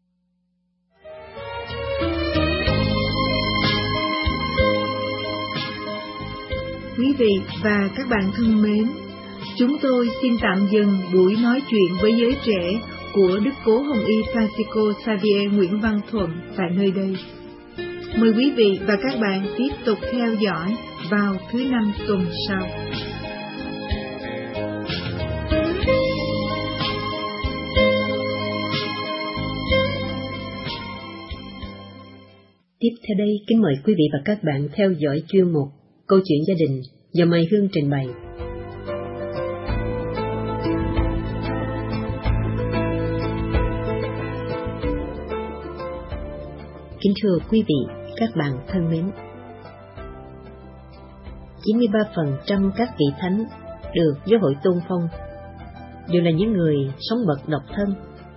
Quý vị và các bạn thân mến, chúng tôi xin tạm dừng buổi nói chuyện với giới trẻ của Đức Cố Hồng Y Francisco Xavier Nguyễn Văn Thuận tại nơi đây. Mời quý vị và các bạn tiếp tục theo dõi vào thứ năm tuần sau. Tiếp theo đây, kính mời quý vị và các bạn theo dõi chuyên mục Câu chuyện gia đình do Mai Hương trình bày. Kính thưa quý vị, các bạn thân mến, chín mươi ba phần trăm các vị thánh được giáo hội tôn phong đều là những người sống bậc độc thân.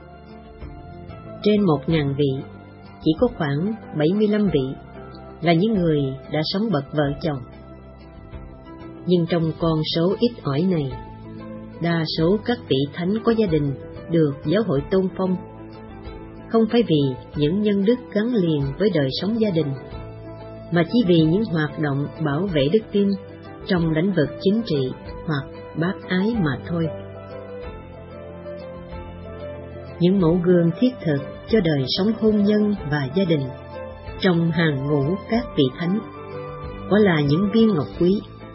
Trên một ngàn vị, chỉ có khoảng bảy mươi lăm vị là những người đã sống bậc vợ chồng. Nhưng trong con số ít ỏi này, đa số các vị thánh có gia đình được giáo hội tôn phong, không phải vì những nhân đức gắn liền với đời sống gia đình, mà chỉ vì những hoạt động bảo vệ đức tin trong lĩnh vực chính trị hoặc bác ái mà thôi. Những mẫu gương thiết thực cho đời sống hôn nhân và gia đình trong hàng ngũ các vị thánh quả là những viên ngọc quý.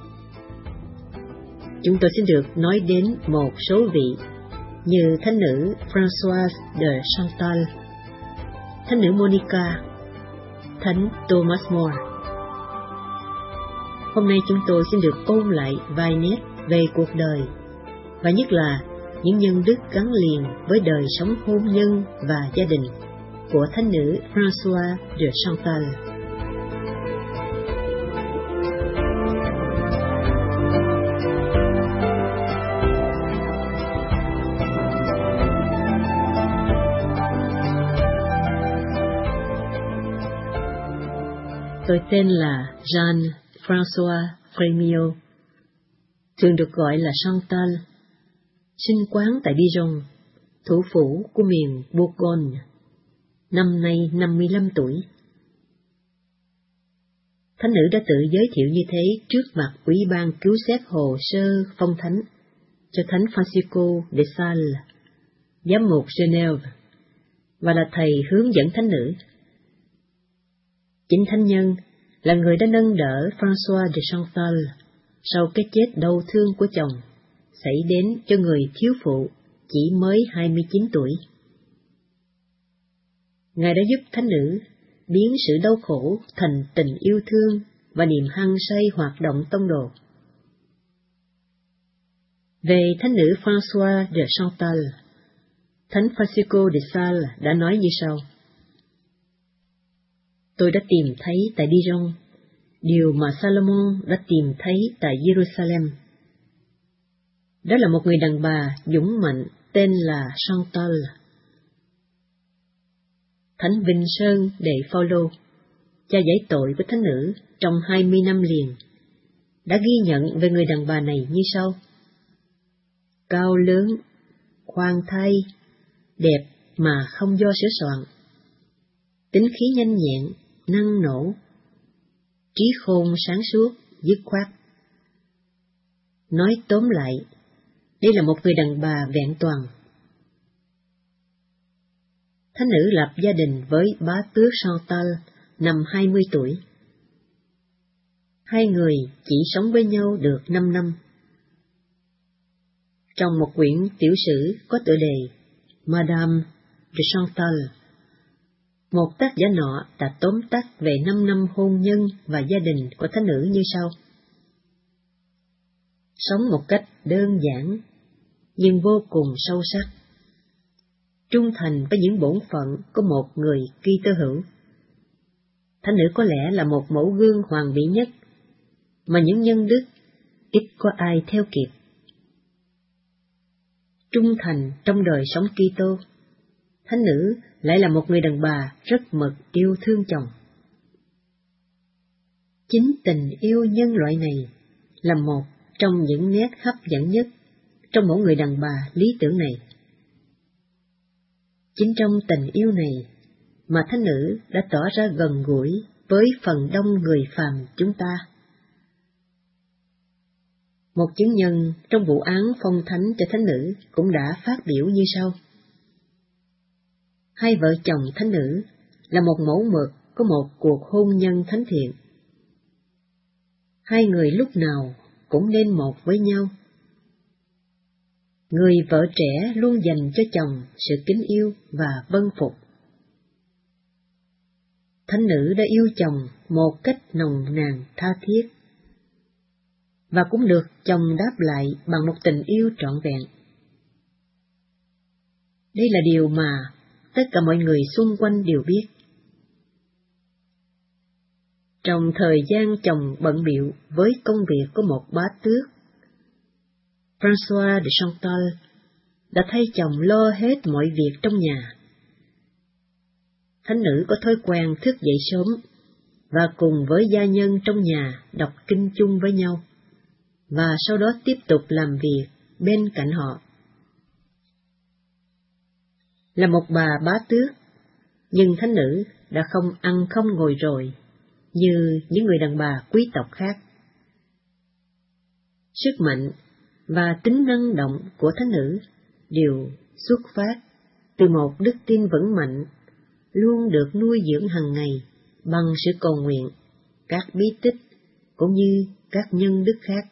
Chúng tôi xin được nói đến một số vị như thánh nữ Françoise de Chantal, thánh nữ Monica, thánh Thomas More. Hôm nay chúng tôi xin được ôn lại vài nét về cuộc đời, và nhất là những nhân đức gắn liền với đời sống hôn nhân và gia đình của thánh nữ Françoise de Chantal. Tôi tên là Jean François Frémio. thường được gọi là Chantal, sinh quán tại Dijon, thủ phủ của miền Bourgogne, năm nay năm mươi lăm tuổi. Thánh nữ đã tự giới thiệu như thế trước mặt Ủy ban cứu xét hồ sơ phong thánh cho Thánh Francisco de Sales, giám mục Geneva, và là thầy hướng dẫn thánh nữ. Chính thánh nhân là người đã nâng đỡ François de Chantal sau cái chết đau thương của chồng xảy đến cho người thiếu phụ chỉ mới hai mươi chín tuổi. Ngài đã giúp thánh nữ biến sự đau khổ thành tình yêu thương và niềm hăng say hoạt động tông đồ. Về thánh nữ François de Chantal, Thánh Francisco de Sales đã nói như sau: Tôi đã tìm thấy tại Dijon điều mà Salomon đã tìm thấy tại Jerusalem. Đó là một người đàn bà dũng mạnh tên là Chantal. Thánh Vinh Sơn Đệ Phaolô, cha giải tội của thánh nữ trong hai mươi năm liền, đã ghi nhận về người đàn bà này như sau: cao lớn, khoan thai, đẹp mà không do sửa soạn, tính khí nhanh nhẹn, năng nổ, trí khôn sáng suốt, dứt khoát. Nói tóm lại, đây là một người đàn bà vẹn toàn. Thánh nữ lập gia đình với bá tước Chantal năm hai mươi tuổi. Hai người chỉ sống với nhau được năm năm. Trong một quyển tiểu sử có tựa đề Madame de Chantal, một tác giả nọ đã tóm tắt về năm năm hôn nhân và gia đình của thánh nữ như sau: sống một cách đơn giản nhưng vô cùng sâu sắc, trung thành với những bổn phận của một người Kitô hữu. Thánh nữ có lẽ là một mẫu gương hoàn mỹ nhất mà những nhân đức ít có ai theo kịp. Trung thành trong đời sống Kitô, thánh nữ lại là một người đàn bà rất mực yêu thương chồng. Chính tình yêu nhân loại này là một trong những nét hấp dẫn nhất trong mỗi người đàn bà lý tưởng này. Chính trong tình yêu này mà thánh nữ đã tỏ ra gần gũi với phần đông người phàm chúng ta. Một chứng nhân trong vụ án phong thánh cho thánh nữ cũng đã phát biểu như sau: hai vợ chồng thánh nữ là một mẫu mực của một cuộc hôn nhân thánh thiện. Hai người lúc nào cũng nên một với nhau. Người vợ trẻ luôn dành cho chồng sự kính yêu và vâng phục. Thánh nữ đã yêu chồng một cách nồng nàn tha thiết, và cũng được chồng đáp lại bằng một tình yêu trọn vẹn. Đây là điều mà tất cả mọi người xung quanh đều biết. Trong thời gian chồng bận bịu với công việc của một bá tước, François de Chantal đã thay chồng lo hết mọi việc trong nhà. Thánh nữ có thói quen thức dậy sớm và cùng với gia nhân trong nhà đọc kinh chung với nhau, và sau đó tiếp tục làm việc bên cạnh họ. Là một bà bá tước, nhưng thánh nữ đã không ăn không ngồi rồi như những người đàn bà quý tộc khác. Sức mạnh và tính năng động của thánh nữ đều xuất phát từ một đức tin vững mạnh, luôn được nuôi dưỡng hàng ngày bằng sự cầu nguyện, các bí tích cũng như các nhân đức khác.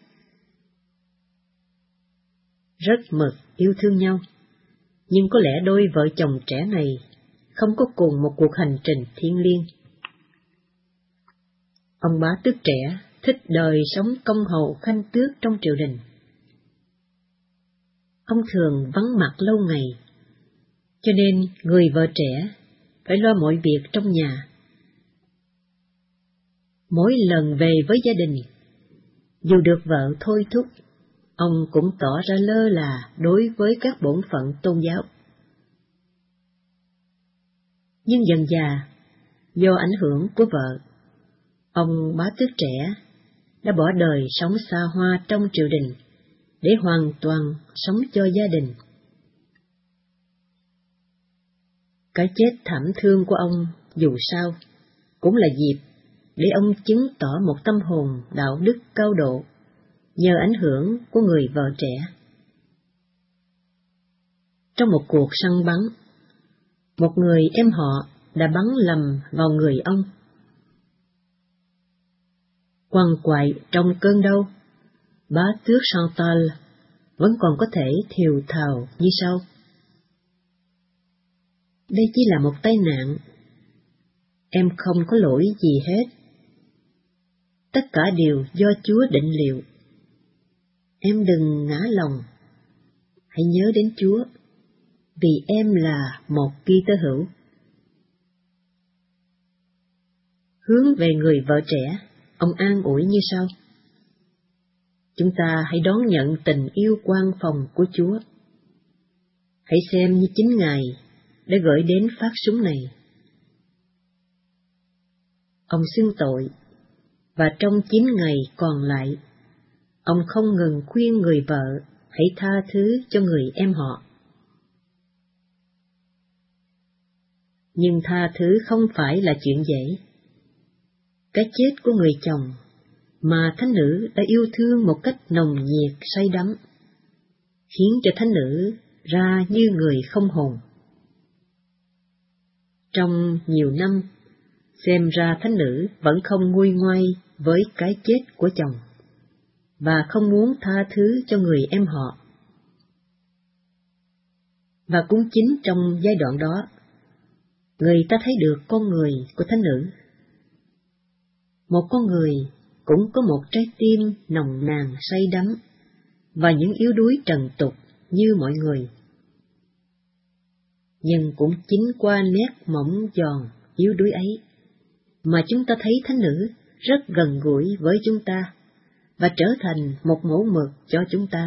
Rất mực yêu thương nhau, nhưng có lẽ đôi vợ chồng trẻ này không có cùng một cuộc hành trình thiêng liêng. Ông bá tước trẻ thích đời sống công hầu khanh tước trong triều đình. Ông thường vắng mặt lâu ngày, cho nên người vợ trẻ phải lo mọi việc trong nhà. Mỗi lần về với gia đình, dù được vợ thôi thúc, ông cũng tỏ ra lơ là đối với các bổn phận tôn giáo. Nhưng dần dà, do ảnh hưởng của vợ, ông bá tước trẻ đã bỏ đời sống xa hoa trong triều đình để hoàn toàn sống cho gia đình. Cái chết thảm thương của ông dù sao cũng là dịp để ông chứng tỏ một tâm hồn đạo đức cao độ nhờ ảnh hưởng của người vợ trẻ. Trong một cuộc săn bắn, một người em họ đã bắn lầm vào người ông. Quằn quại trong cơn đau, bá tước Chantal vẫn còn có thể thều thào như sau: đây chỉ là một tai nạn, em không có lỗi gì hết. Tất cả đều do Chúa định liệu. Em đừng ngã lòng, hãy nhớ đến Chúa, vì em là một Kitô hữu. Hướng về người vợ trẻ, ông an ủi như sau: chúng ta hãy đón nhận tình yêu quan phòng của Chúa. Hãy xem như chính Ngài đã gửi đến phát súng này. Ông xưng tội, và trong chín ngày còn lại, ông không ngừng khuyên người vợ hãy tha thứ cho người em họ. Nhưng tha thứ không phải là chuyện dễ. Cái chết của người chồng mà thánh nữ đã yêu thương một cách nồng nhiệt say đắm, khiến cho thánh nữ ra như người không hồn. Trong nhiều năm, xem ra thánh nữ vẫn không nguôi ngoai với cái chết của chồng, và không muốn tha thứ cho người em họ. Và cũng chính trong giai đoạn đó, người ta thấy được con người của thánh nữ. Một con người cũng có một trái tim nồng nàn say đắm, và những yếu đuối trần tục như mọi người. Nhưng cũng chính qua nét mỏng giòn yếu đuối ấy, mà chúng ta thấy thánh nữ rất gần gũi với chúng ta, và trở thành một mẫu mực cho chúng ta.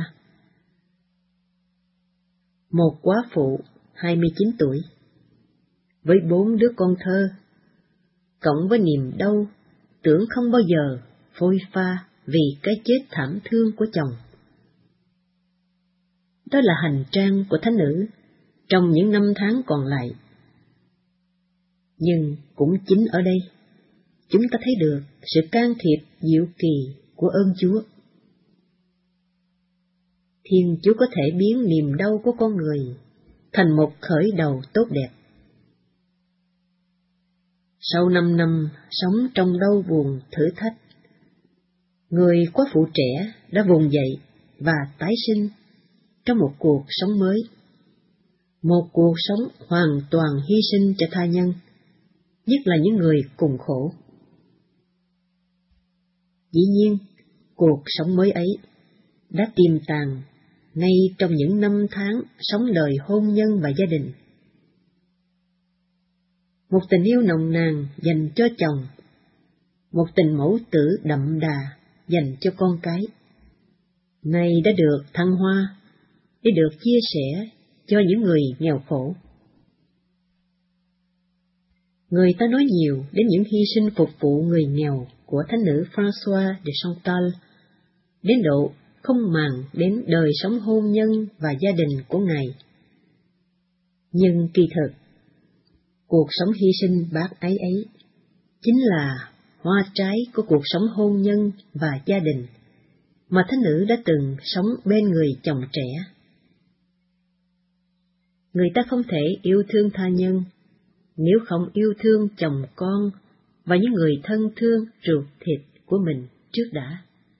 Một quá phụ hai mươi chín tuổi, với bốn đứa con thơ, cộng với niềm đau, tưởng không bao giờ phôi pha vì cái chết thảm thương của chồng. Đó là hành trang của thánh nữ trong những năm tháng còn lại. Nhưng cũng chính ở đây, chúng ta thấy được sự can thiệp diệu kỳ của ơn Chúa. Thiên Chúa có thể biến niềm đau của con người thành một khởi đầu tốt đẹp. Sau năm năm sống trong đau buồn thử thách, người quá phụ trẻ đã vùng dậy và tái sinh trong một cuộc sống mới, một cuộc sống hoàn toàn hy sinh cho tha nhân, nhất là những người cùng khổ. Dĩ nhiên, cuộc sống mới ấy đã tiềm tàng ngay trong những năm tháng sống đời hôn nhân và gia đình. Một tình yêu nồng nàn dành cho chồng, một tình mẫu tử đậm đà dành cho con cái, nay đã được thăng hoa để được chia sẻ cho những người nghèo khổ. Người ta nói nhiều đến những hy sinh phục vụ người nghèo của thánh nữ Françoise de Chantal, đến độ không màng đến đời sống hôn nhân và gia đình của Ngài. Nhưng kỳ thực, cuộc sống hy sinh bác ái ấy chính là hoa trái của cuộc sống hôn nhân và gia đình mà thánh nữ đã từng sống bên người chồng trẻ. Người ta không thể yêu thương tha nhân nếu không yêu thương chồng con và những người thân thương ruột thịt của mình trước đã.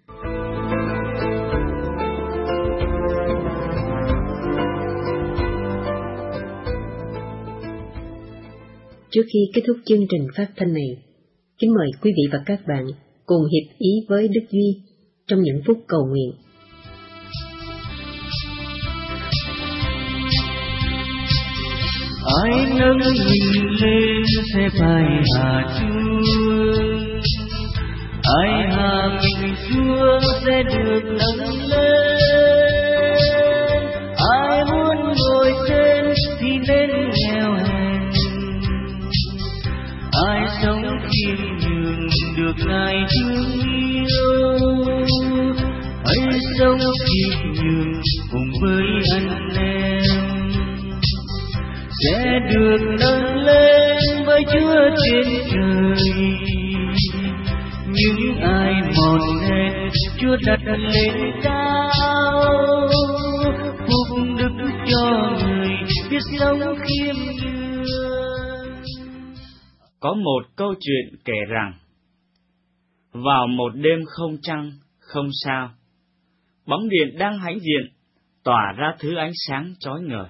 Trước khi kết thúc chương trình phát thanh này, kính mời quý vị và các bạn cùng hiệp ý với Đức Duy trong những phút cầu nguyện. Ai nâng nhìn lên sẽ phải hạ xuống, ai hạ mình xuống sẽ được nâng lên, ai muốn ngồi trên thì nên nghèo hèn, ai sống khiêm nhường được Ngài thương yêu, hãy sống khiêm nhường cùng với anh em, sẽ được nâng lên với Chúa trên trời. Những ai mòn nét Chúa đặt lên cao, phúc đức cho người biết sống khiêm nhường. Có một câu chuyện kể rằng, vào một đêm không trăng, không sao, bóng điện đang hãnh diện, tỏa ra thứ ánh sáng chói ngời.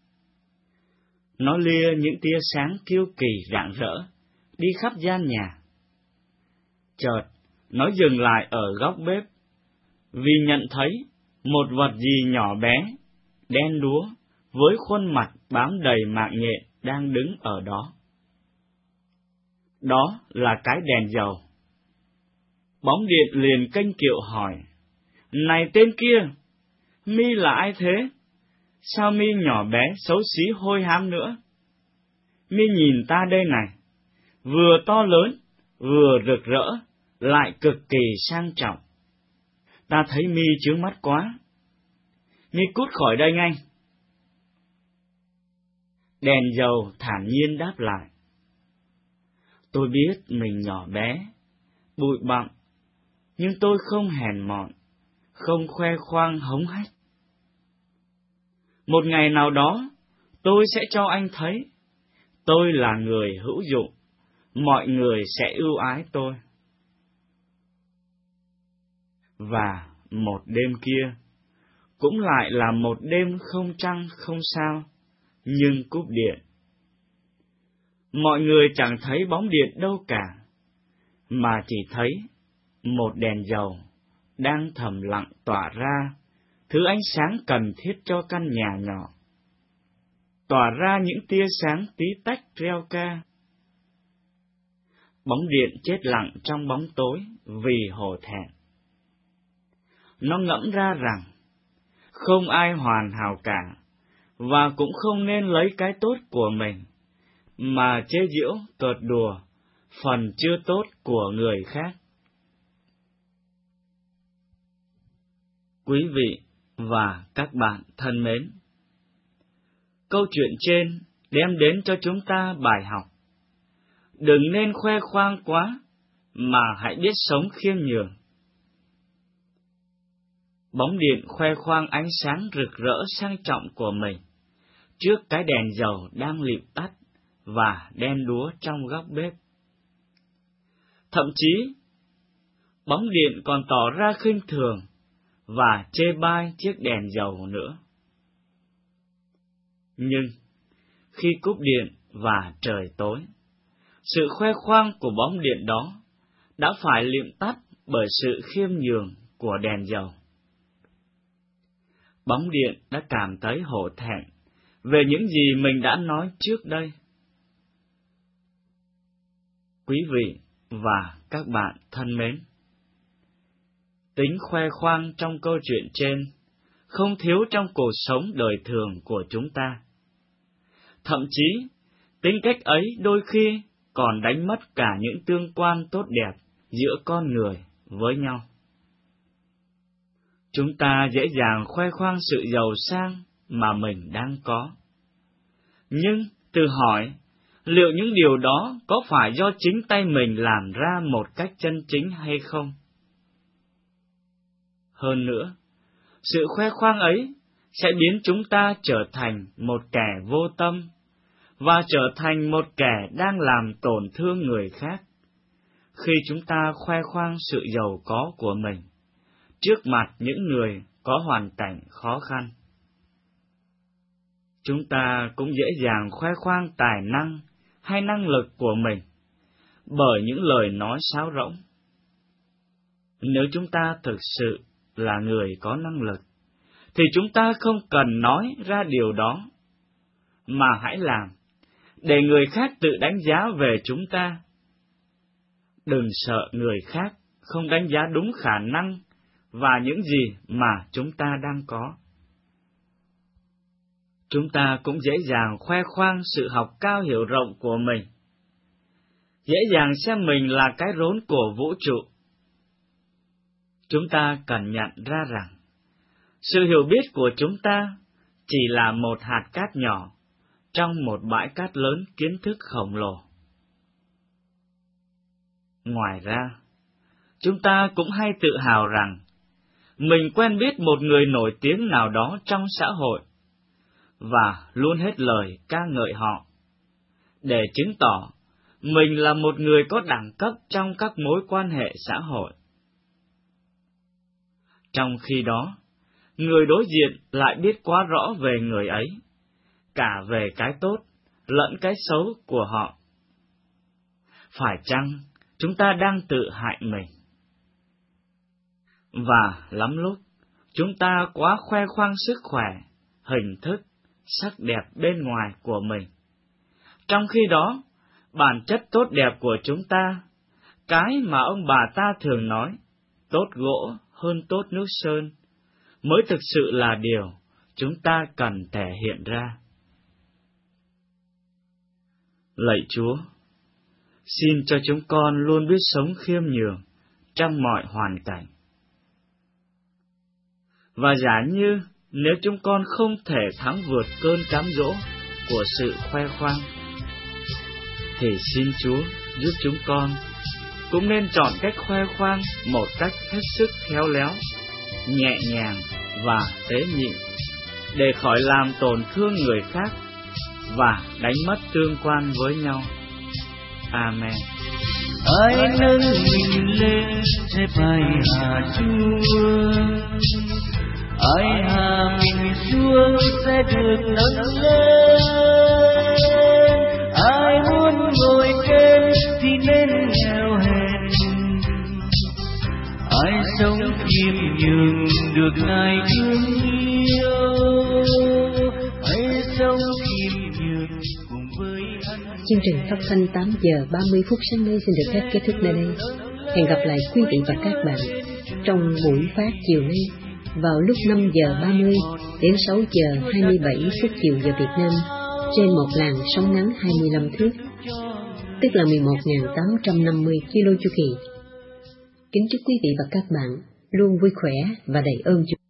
Nó lia những tia sáng kiêu kỳ rạng rỡ, đi khắp gian nhà. Chợt, nó dừng lại ở góc bếp, vì nhận thấy một vật gì nhỏ bé, đen đúa, với khuôn mặt bám đầy mạng nhện đang đứng ở đó. Đó là cái đèn dầu. Bóng điện liền kênh kiệu hỏi, này tên kia, mi là ai thế? Sao mi nhỏ bé, xấu xí hôi hám nữa? Mi nhìn ta đây này, vừa to lớn, vừa rực rỡ, lại cực kỳ sang trọng. Ta thấy mi chướng mắt quá. Mi cút khỏi đây ngay. Đèn dầu thản nhiên đáp lại, tôi biết mình nhỏ bé, bụi bặm, nhưng tôi không hèn mọn, không khoe khoang hống hách. Một ngày nào đó, tôi sẽ cho anh thấy, tôi là người hữu dụng, mọi người sẽ ưu ái tôi. Và một đêm kia, cũng lại là một đêm không trăng không sao, nhưng cúp điện. Mọi người chẳng thấy bóng điện đâu cả, mà chỉ thấy một đèn dầu đang thầm lặng tỏa ra thứ ánh sáng cần thiết cho căn nhà nhỏ, tỏa ra những tia sáng tí tách reo ca. Bóng điện chết lặng trong bóng tối vì hổ thẹn. Nó ngẫm ra rằng không ai hoàn hảo cả, và cũng không nên lấy cái tốt của mình mà chế giễu cợt đùa phần chưa tốt của người khác. Quý vị và các bạn thân mến, câu chuyện trên đem đến cho chúng ta bài học. Đừng nên khoe khoang quá, mà hãy biết sống khiêm nhường. Bóng điện khoe khoang ánh sáng rực rỡ sang trọng của mình trước cái đèn dầu đang lịm tắt và đen đúa trong góc bếp. Thậm chí, bóng điện còn tỏ ra khinh thường và chê bai chiếc đèn dầu nữa. Nhưng, khi cúp điện và trời tối, sự khoe khoang của bóng điện đó đã phải lịm tắt bởi sự khiêm nhường của đèn dầu. Bóng điện đã cảm thấy hổ thẹn về những gì mình đã nói trước đây. Quý vị và các bạn thân mến, tính khoe khoang trong câu chuyện trên không thiếu trong cuộc sống đời thường của chúng ta. Thậm chí, tính cách ấy đôi khi còn đánh mất cả những tương quan tốt đẹp giữa con người với nhau. Chúng ta dễ dàng khoe khoang sự giàu sang mà mình đang có. Nhưng tự hỏi, liệu những điều đó có phải do chính tay mình làm ra một cách chân chính hay không? Hơn nữa, sự khoe khoang ấy sẽ biến chúng ta trở thành một kẻ vô tâm và trở thành một kẻ đang làm tổn thương người khác khi chúng ta khoe khoang sự giàu có của mình trước mặt những người có hoàn cảnh khó khăn. Chúng ta cũng dễ dàng khoe khoang tài năng hay năng lực của mình bởi những lời nói sáo rỗng. Nếu chúng ta thực sự là người có năng lực, thì chúng ta không cần nói ra điều đó, mà hãy làm để người khác tự đánh giá về chúng ta. Đừng sợ người khác không đánh giá đúng khả năng và những gì mà chúng ta đang có. Chúng ta cũng dễ dàng khoe khoang sự học cao hiểu rộng của mình, dễ dàng xem mình là cái rốn của vũ trụ. Chúng ta cần nhận ra rằng, Sự hiểu biết của chúng ta chỉ là một hạt cát nhỏ trong một bãi cát lớn kiến thức khổng lồ. Ngoài ra, chúng ta cũng hay tự hào rằng mình quen biết một người nổi tiếng nào đó trong xã hội và luôn hết lời ca ngợi họ, để chứng tỏ mình là một người có đẳng cấp trong các mối quan hệ xã hội. Trong khi đó, người đối diện lại biết quá rõ về người ấy, cả về cái tốt lẫn cái xấu của họ. Phải chăng chúng ta đang tự hại mình? Và lắm lúc, chúng ta quá khoe khoang sức khỏe, hình thức, sắc đẹp bên ngoài của mình. Trong khi đó, bản chất tốt đẹp của chúng ta, cái mà ông bà ta thường nói, tốt gỗ hơn tốt nước sơn, mới thực sự là điều chúng ta cần thể hiện ra. Lạy Chúa, xin cho chúng con luôn biết sống khiêm nhường trong mọi hoàn cảnh. Và giả như nếu chúng con không thể thắng vượt cơn cám dỗ của sự khoe khoang, thì xin Chúa giúp chúng con cũng nên chọn cách khoe khoang một cách hết sức khéo léo, nhẹ nhàng và tế nhị, để khỏi làm tổn thương người khác và đánh mất tương quan với nhau. Amen. Ai nâng mình lên sẽ phải hạ xuống, ai hạ mình xuống sẽ được nâng lên. Ai muốn ngồi trên thì nên nghèo hèn, ai sống khiêm nhường được Ngài thương yêu, hãy sống khiêm nhường cùng với anh. Chương trình phát thanh tám giờ ba mươi phút sáng nay xin được phép kết thúc nơi đây. Hẹn gặp lại quý vị và các bạn trong buổi phát chiều nay vào lúc năm giờ ba mươi đến sáu giờ hai mươi bảy phút chiều giờ Việt Nam trên một làn sóng ngắn hai mươi lăm thước, tức là mười một nghìn tám trăm năm mươi ki lô chu kỳ. Kính chúc quý vị và các bạn luôn vui khỏe và đầy ơn Chúa.